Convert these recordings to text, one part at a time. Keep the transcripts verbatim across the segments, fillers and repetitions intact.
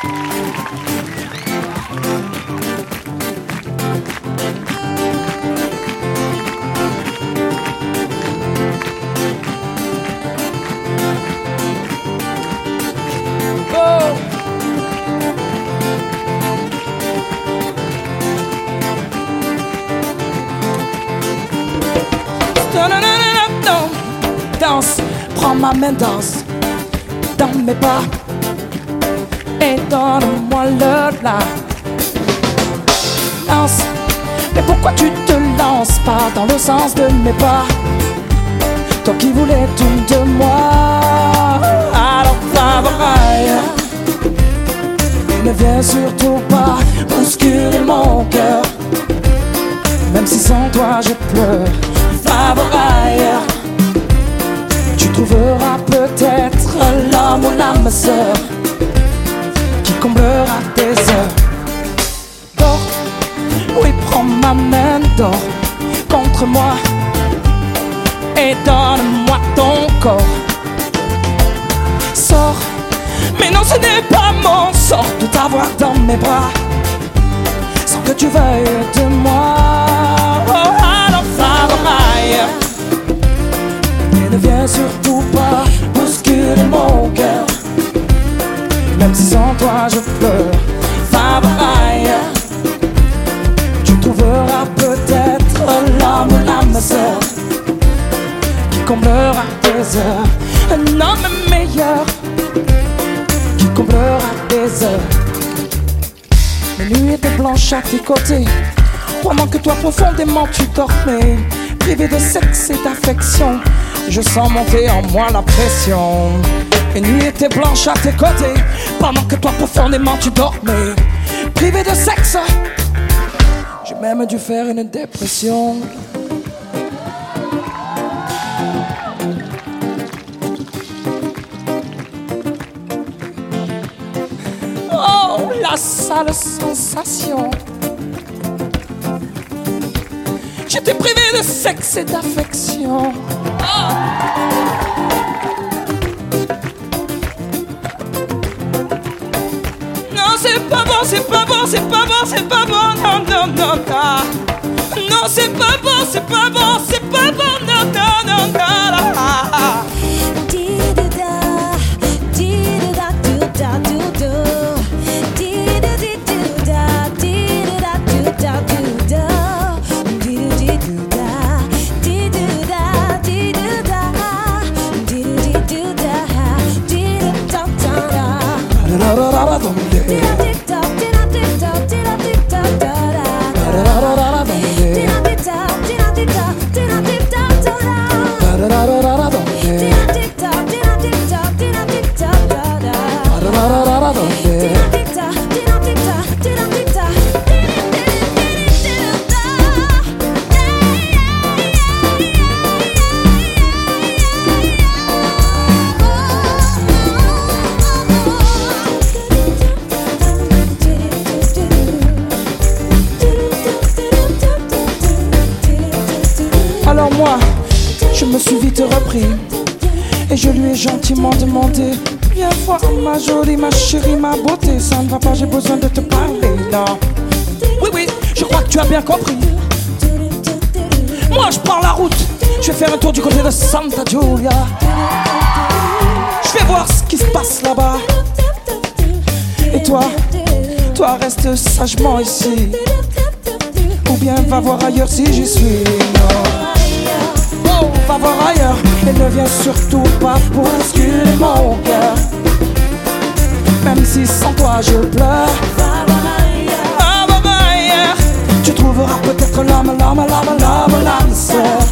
Danse, prends ma main, danse dans mes pas et donne-moi le là. Danse, mais pourquoi tu te lances pas dans le sens de mes pas? Toi qui voulais tout de moi, alors va voir ailleurs. Et ne viens surtout pas bousculer mon cœur, même si sans toi je pleure. Va voir ailleurs. Tu trouveras peut-être l'homme ou l'âme sœur qui comblera tes heures. Dors, oui, prends ma main, dors contre moi et donne-moi ton corps. Sors, mais non, ce n'est pas mon sort de t'avoir dans mes bras sans que tu veuilles de moi. Oh, alors va voir ailleurs. Ne viens surtout pas bousculer mon cœur, même si sans toi je pleure. Va voir ailleurs. Tu trouveras peut-être l'homme ou l'âme sœur qui comblera tes heures. Un homme meilleur qui comblera tes heures. Les nuits étaient blanches à tes côtés pendant que toi profondément tu dormais, privé de sexe et d'affection. Je sens monter en moi la pression. Les nuits étaient blanches à tes côtés pendant que toi profondément tu dormais, privé de sexe. J'ai même dû faire une dépression. Oh, la sale sensation. J'étais privé de sexe et d'affection. Oh. Non, c'est pas bon, c'est pas bon, c'est pas bon, c'est pas bon, non, non, non, non. Non, c'est pas bon, c'est pas bon, c'est pas bon, non, non, non, non. Alors moi, je me suis vite repris et je lui ai gentiment demandé: viens voir ma jolie, ma chérie, ma beauté. Ça ne va pas, j'ai besoin de te parler, non. Oui, oui, je crois que tu as bien compris. Moi, je prends la route, je vais faire un tour du côté de Santa Giulia. Je vais voir ce qui se passe là-bas. Et toi, toi reste sagement ici, ou bien va voir ailleurs si j'y suis, non. Oh, va voir ailleurs et ne viens surtout pas bousculer mon cœur, même si sans toi je pleure. Va voir ailleurs, va voir ailleurs. Tu trouveras peut-être l'homme, l'homme, l'homme, l'homme, l'âme sœur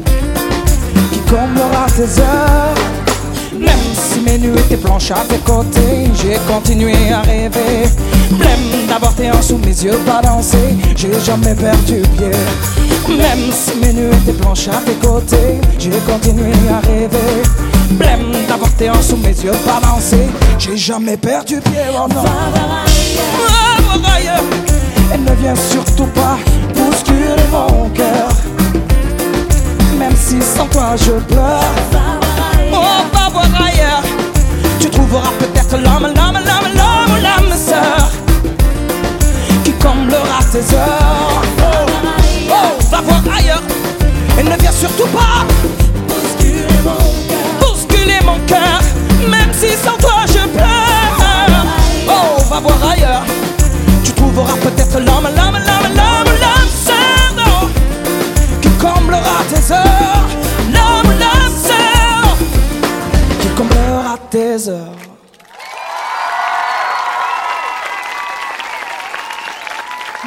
qui comblera tes heures. Même si mes nuits étaient blanches à tes côtés, j'ai continué à rêver. Même d'avoir tes hanches sous mes yeux balancer, j'ai jamais perdu pied. Même si mes nuits étaient blanches à tes côtés, j'ai continué à rêver. Même d'avoir tes hanches sous mes yeux balancer, j'ai jamais perdu pied. Oh non. Va voir ailleurs, va voir ailleurs. Et ne viens surtout pas bousculer mon cœur, même si sans toi je pleure. Oh, va voir ailleurs. Tu trouveras peut-être l'homme, l'homme, l'homme, l'homme, l'âme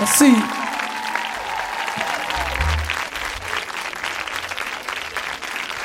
Merci.